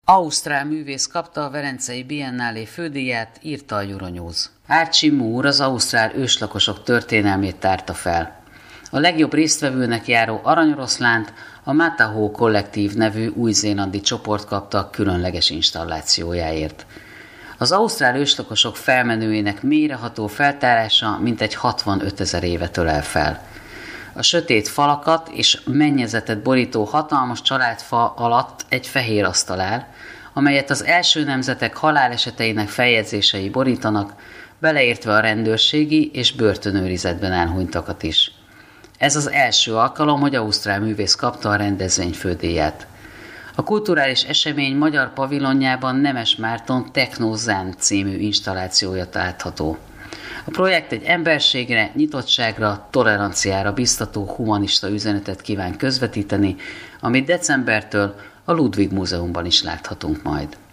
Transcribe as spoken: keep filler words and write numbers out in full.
Ausztrál művész kapta a Velencei Biennálé fődíját, írta a Euronews. Archie Moore az ausztrál őslakosok történelmét tárta fel. A legjobb résztvevőnek járó aranyoroszlánt a Mataho Kollektív nevű új-zélandi csoport kapta különleges installációjáért. Az ausztrál őslakosok felmenőinek mélyreható feltárása mintegy hatvanötezer évet ölel fel. A sötét falakat és mennyezetet borító hatalmas családfa alatt egy fehér asztal áll, amelyet az első nemzetek haláleseteinek feljegyzései borítanak, beleértve a rendőrségi és börtönőrizetben elhunytakat is. Ez az első alkalom, hogy ausztrál művész kapta a rendezvény fődíját. A kulturális esemény magyar pavilonjában Nemes Márton Techno Zen című installációja látható. A projekt egy emberségre, nyitottságra, toleranciára biztató humanista üzenetet kíván közvetíteni, amit decembertől a Ludwig Múzeumban is láthatunk majd.